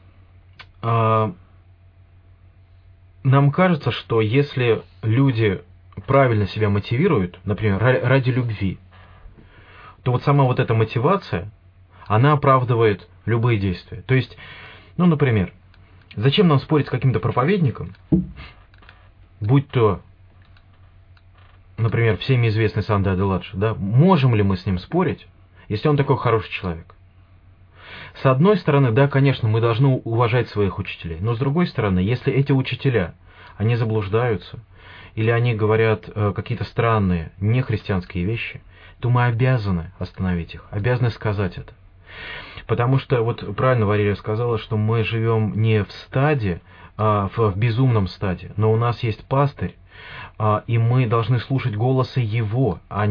нам кажется, что если люди правильно себя мотивируют, например, ради любви, то вот сама вот эта мотивация, она оправдывает любые действия. То есть, ну, например, зачем нам спорить с каким-то проповедником, будь то, например, всеми известный Санде Аделадж, да, можем ли мы с ним спорить, если он такой хороший человек? С одной стороны, да, конечно, мы должны уважать своих учителей, но с другой стороны, если эти учителя, они заблуждаются, или они говорят какие-то странные, нехристианские вещи, то мы обязаны остановить их, обязаны сказать это. Потому что, вот правильно Валерия сказала, что мы живем не в стаде, в безумном стаде, но у нас есть пастырь, и мы должны слушать голоса его, а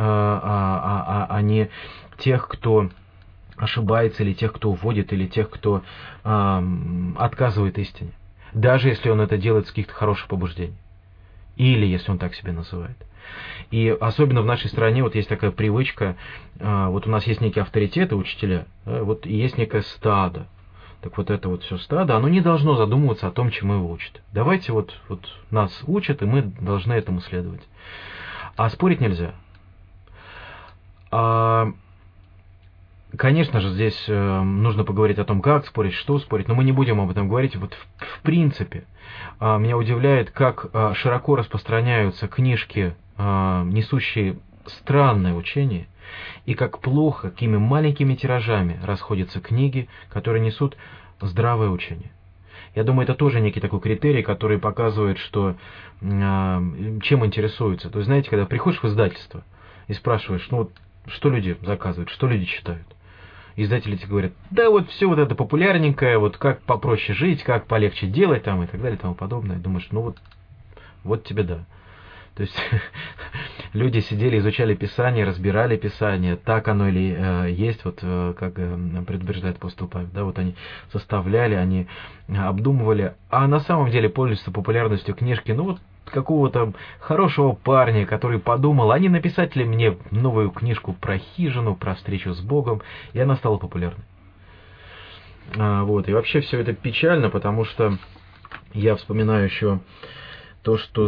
не тех, кто ошибается, или тех, кто уводит, или тех, кто отказывает истине. Даже если он это делает с каких-то хороших побуждений. Или если он так себя называет. И особенно в нашей стране вот есть такая привычка, вот у нас есть некие авторитеты, учителя, вот и есть некое стадо. Так вот это вот все стадо, оно не должно задумываться о том, чему его учат. Давайте вот нас учат, и мы должны этому следовать. А спорить нельзя. Конечно же, здесь нужно поговорить о том, как спорить, что спорить, но мы не будем об этом говорить. Вот в принципе, меня удивляет, как широко распространяются книжки, несущие странное учение, и как плохо, какими маленькими тиражами расходятся книги, которые несут здравое учение. Я думаю, это тоже некий такой критерий, который показывает, что чем интересуются. То есть, знаете, когда приходишь в издательство и спрашиваешь, ну вот, что люди заказывают, что люди читают, издатели тебе говорят, да вот все вот это популярненькое, вот как попроще жить, как полегче делать там и так далее и тому подобное. Думаешь, ну вот тебе да. То есть люди сидели, изучали Писание, разбирали Писание, так оно или есть, вот как предупреждает апостол Павел, да, вот они составляли, они обдумывали, а на самом деле пользуются популярностью книжки, ну вот какого-то хорошего парня, который подумал, а не написать ли мне новую книжку про хижину, про встречу с Богом, и она стала популярной. Вот, и вообще все это печально, потому что я вспоминаю еще то, что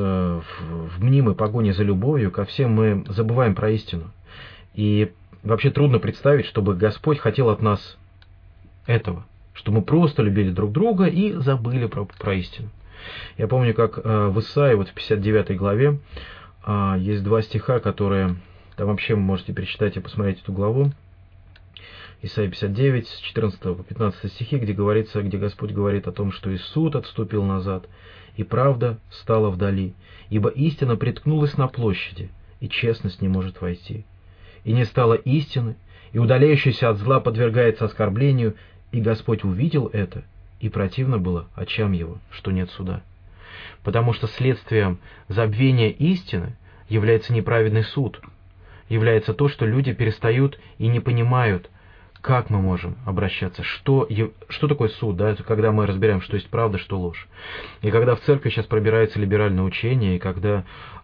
в мнимой погоне за любовью ко всем мы забываем про истину. И вообще трудно представить, чтобы Господь хотел от нас этого, что мы просто любили друг друга и забыли про истину. Я помню, как в Исаии, вот в 59 главе, есть 2 стиха, которые, там вообще вы можете перечитать и посмотреть эту главу. Исайя 59, с 14 по 15 стихи, где Господь говорит о том, что и суд отступил назад, и правда стала вдали, ибо истина приткнулась на площади, и честность не может войти. И не стало истины, и удаляющийся от зла подвергается оскорблению, и Господь увидел это, и противно было очам его, что нет суда. Потому что следствием забвения истины является неправедный суд, является то, что люди перестают и не понимают, как мы можем обращаться, что такое суд, да, это когда мы разбираем, что есть правда, что ложь. И когда в церкви сейчас пробирается либеральное учение, и когда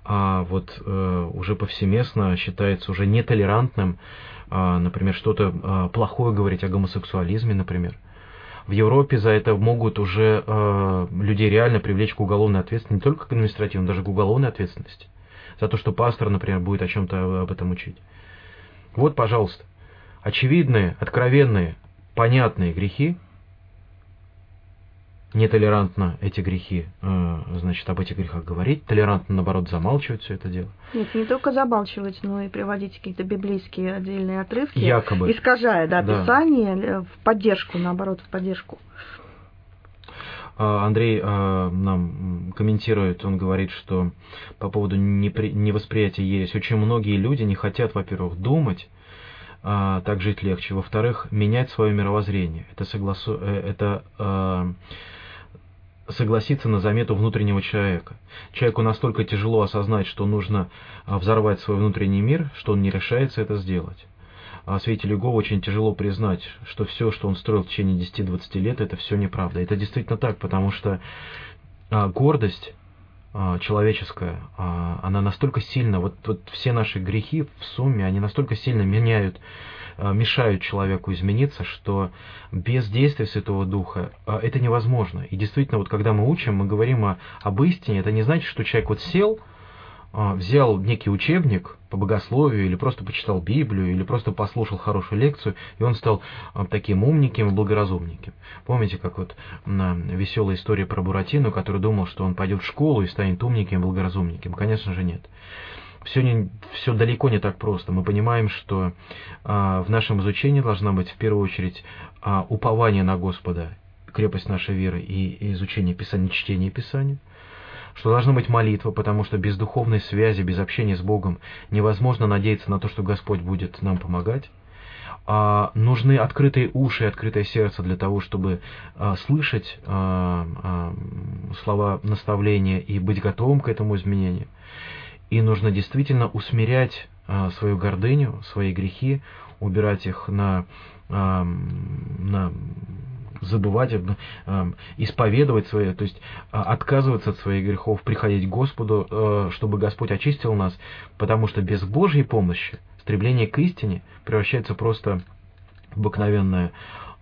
уже повсеместно считается уже нетолерантным, например, что-то плохое говорить о гомосексуализме, например, в Европе за это могут уже людей реально привлечь к уголовной ответственности, не только к административной, даже к уголовной ответственности, за то, что пастор, например, будет о чем-то об этом учить. Вот, пожалуйста. Очевидные, откровенные, понятные грехи, нетолерантно эти грехи, значит, об этих грехах говорить, толерантно, наоборот, замалчивать все это дело. Нет, не только замалчивать, но и приводить какие-то библейские отдельные отрывки, якобы, искажая, да, Писание в поддержку, наоборот, в поддержку. Андрей нам комментирует, он говорит, что по поводу невосприятия ереси, очень многие люди не хотят, во-первых, думать, так жить легче, во-вторых, менять свое мировоззрение. Это согласиться на замету внутреннего человека. Человеку настолько тяжело осознать, что нужно взорвать свой внутренний мир, что он не решается это сделать. Свидетелю Иеговы очень тяжело признать, что все, что он строил в течение 10-20 лет, это все неправда. Это действительно так, потому что гордость человеческая, она настолько сильно, вот все наши грехи в сумме, они настолько сильно мешают человеку измениться, что без действия Святого Духа это невозможно. И действительно, вот когда мы учим, мы говорим об истине, это не значит, что человек вот сел, взял некий учебник по богословию, или просто почитал Библию, или просто послушал хорошую лекцию, и он стал таким умненьким и благоразумненьким. Помните, как вот веселая история про Буратино, который думал, что он пойдет в школу и станет умненьким и благоразумненьким? Конечно же, нет. Все далеко не так просто. Мы понимаем, что в нашем изучении должна быть в первую очередь упование на Господа, крепость нашей веры и изучение Писания, чтение Писания, что должна быть молитва, потому что без духовной связи, без общения с Богом невозможно надеяться на то, что Господь будет нам помогать. Нужны открытые уши и открытое сердце для того, чтобы слышать слова наставления и быть готовым к этому изменению. И нужно действительно усмирять свою гордыню, свои грехи, убирать их забывать, исповедовать свои, то есть отказываться от своих грехов, приходить к Господу, чтобы Господь очистил нас, потому что без Божьей помощи стремление к истине превращается просто в обыкновенное,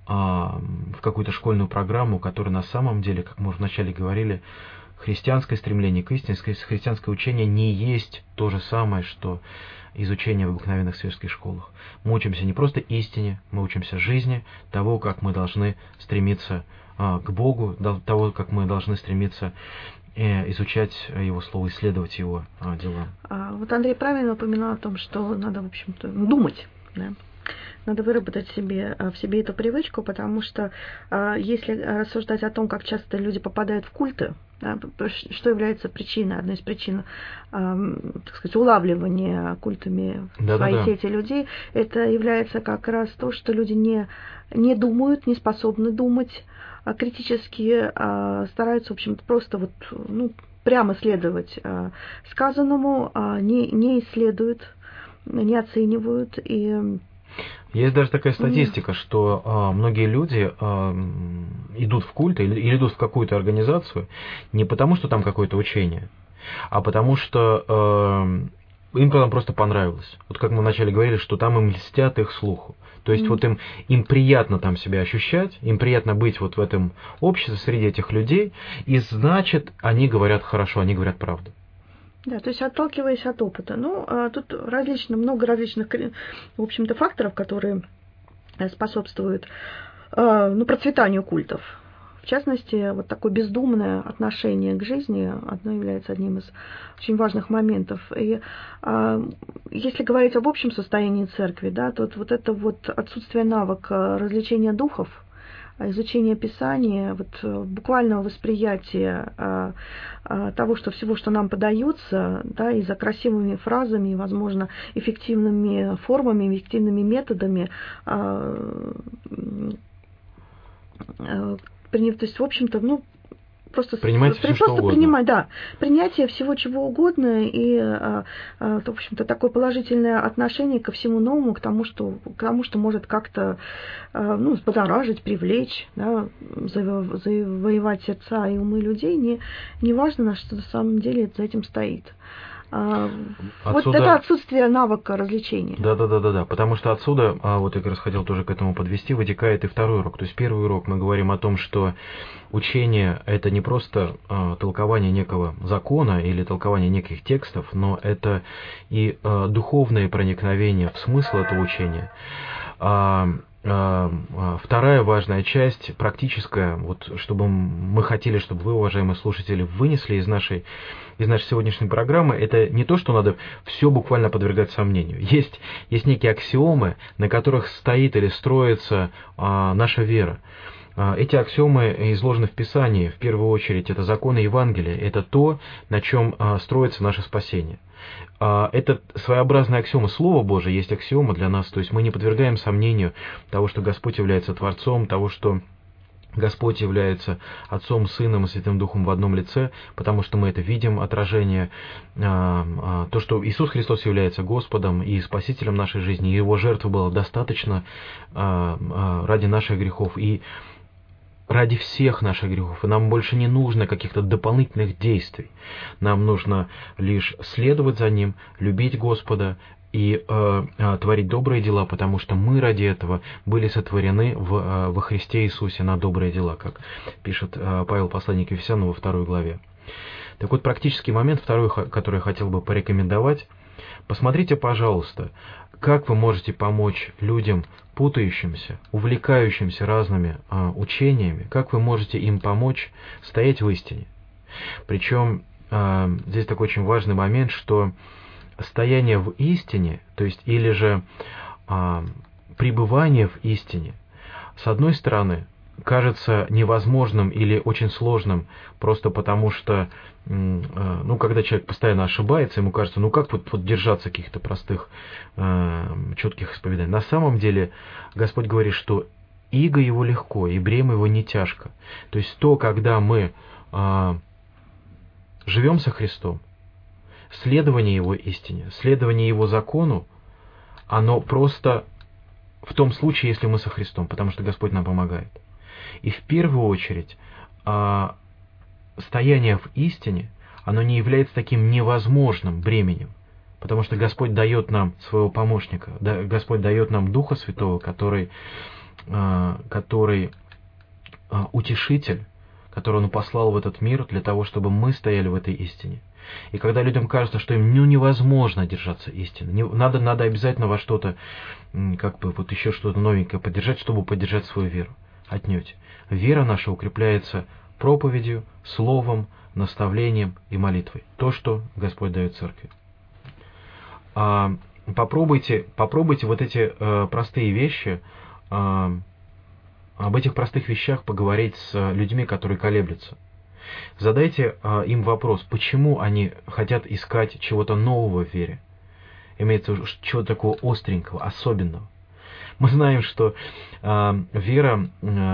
в какую-то школьную программу, которая на самом деле, как мы уже вначале говорили, христианское стремление к истине, христианское учение не есть то же самое, что изучение в обыкновенных светских школах. Мы учимся не просто истине, мы учимся жизни, того, как мы должны стремиться к Богу, того, как мы должны стремиться изучать Его Слово, исследовать Его дела. Вот Андрей правильно упоминал о том, что надо, в общем-то, думать, да? Надо выработать в себе эту привычку, потому что если рассуждать о том, как часто люди попадают в культы, да, что является причиной, одной из причин, так сказать, улавливания культами в своей сети людей, это является как раз то, что люди не думают, не способны думать, критически стараются, в общем-то, просто прямо следовать сказанному, не исследуют, не оценивают и... Есть даже такая статистика, что многие люди идут в культ или идут в какую-то организацию не потому, что там какое-то учение, а потому что им там просто понравилось. Вот как мы вначале говорили, что там им льстят их слуху. То есть вот им приятно там себя ощущать, им приятно быть вот в этом обществе, среди этих людей, и значит, они говорят хорошо, они говорят правду. Да, то есть отталкиваясь от опыта. Тут много различных, в общем-то, факторов, которые способствуют процветанию культов. В частности, вот такое бездумное отношение к жизни является одним из очень важных моментов. И если говорить об общем состоянии церкви, да, то вот это вот отсутствие навыка развлечения духов, изучение Писания, буквального восприятия того, что всего, что нам подается, да, и за красивыми фразами, возможно, эффективными формами, эффективными методами, то есть, в общем-то, просто принимать, да, принятие всего чего угодно и, в общем-то, такое положительное отношение ко всему новому, к тому, что может как-то взбудоражить, привлечь, да, завоевать сердца и умы людей, не важно, что на самом деле за этим стоит. Вот это отсутствие навыка развлечения. Да, потому что отсюда, вот я как раз хотел тоже к этому подвести, вытекает и второй урок. То есть первый урок мы говорим о том, что учение — это не просто толкование некого закона или толкование неких текстов, но это и духовное проникновение в смысл этого учения. вторая важная часть, практическая, вот чтобы мы хотели, чтобы вы, уважаемые слушатели, вынесли из нашей сегодняшней программы, это не то, что надо все буквально подвергать сомнению. Есть некие аксиомы, на которых стоит или строится наша вера. Эти аксиомы изложены в Писании, в первую очередь, это законы Евангелия, это то, на чем строится наше спасение. Это своеобразная аксиома. Слово Божие есть аксиома для нас, то есть мы не подвергаем сомнению того, что Господь является Творцом, того, что Господь является Отцом, Сыном и Святым Духом в одном лице, потому что мы это видим, отражение, то, что Иисус Христос является Господом и Спасителем нашей жизни, и Его жертвы было достаточно ради наших грехов и ради всех наших грехов, и нам больше не нужно каких-то дополнительных действий. Нам нужно лишь следовать за Ним, любить Господа и творить добрые дела, потому что мы ради этого были сотворены во Христе Иисусе на добрые дела, как пишет Павел, посланник Ефесянам, во 2 главе. Так вот, практический момент, второй, который я хотел бы порекомендовать. Посмотрите, пожалуйста, как вы можете помочь людям, путающимся, увлекающимся разными учениями, как вы можете им помочь стоять в истине. Причем здесь такой очень важный момент, что стояние в истине, то есть или же пребывание в истине, с одной стороны, кажется невозможным или очень сложным, просто потому что, когда человек постоянно ошибается, ему кажется, как вот держаться каких-то простых, четких исповеданий. На самом деле, Господь говорит, что иго его легко, и бремя его не тяжко. То есть когда мы живем со Христом, следование Его истине, следование Его закону, оно просто в том случае, если мы со Христом, потому что Господь нам помогает. И в первую очередь, стояние в истине, оно не является таким невозможным бременем, потому что Господь дает нам своего помощника, Господь дает нам Духа Святого, который утешитель, который Он послал в этот мир для того, чтобы мы стояли в этой истине. И когда людям кажется, что им невозможно держаться истины, надо обязательно во что-то, еще что-то новенькое поддержать, чтобы поддержать свою веру. Отнюдь. Вера наша укрепляется проповедью, словом, наставлением и молитвой. То, что Господь дает церкви. Попробуйте вот эти простые вещи, об этих простых вещах поговорить с людьми, которые колеблются. Задайте им вопрос, почему они хотят искать чего-то нового в вере. Имеется в виду чего-то такого остренького, особенного. Мы знаем, что вера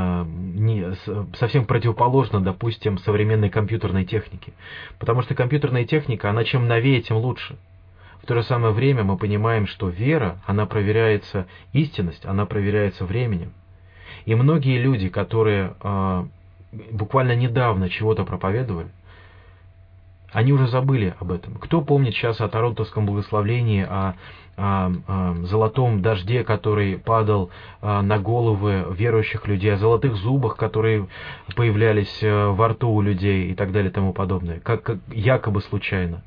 совсем противоположна, допустим, современной компьютерной технике. Потому что компьютерная техника, она чем новее, тем лучше. В то же самое время мы понимаем, что вера, она проверяется, истинность, она проверяется временем. И многие люди, которые буквально недавно чего-то проповедовали, они уже забыли об этом. Кто помнит сейчас о Торонтовском благословении, о золотом дожде, который падал на головы верующих людей, о золотых зубах, которые появлялись во рту у людей и так далее и тому подобное, как якобы случайно.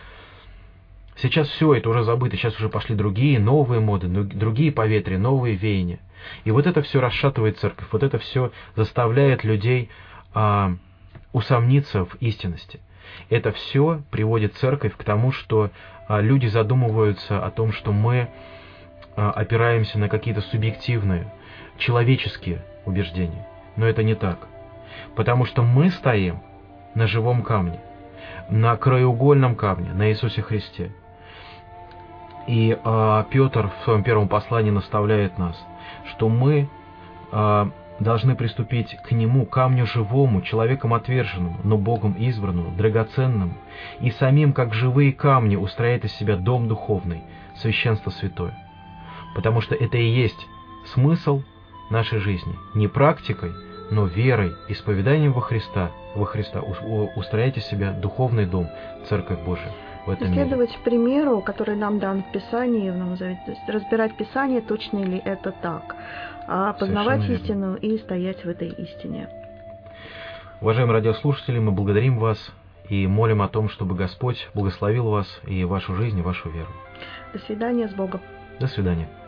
Сейчас все это уже забыто, сейчас уже пошли другие новые моды, другие поветрия, новые веяния. И вот это все расшатывает церковь, вот это все заставляет людей усомниться в истинности. Это все приводит церковь к тому, что люди задумываются о том, что мы опираемся на какие-то субъективные, человеческие убеждения. Но это не так. Потому что мы стоим на живом камне, на краеугольном камне, на Иисусе Христе. И Петр в своем первом послании наставляет нас, что мы должны приступить к Нему, камню живому, человеком отверженному, но Богом избранному, драгоценному, и самим, как живые камни, устроить из себя дом духовный, священство святое. Потому что это и есть смысл нашей жизни. Не практикой, но верой, исповеданием во Христа устроить из себя духовный дом, Церковь Божия. Следовать примеру, который нам дан в Писании, в Новом Завете, то есть разбирать Писание, точно ли это так, а познавать истину и стоять в этой истине. Уважаемые радиослушатели, мы благодарим вас и молим о том, чтобы Господь благословил вас и вашу жизнь, и вашу веру. До свидания, с Богом. До свидания.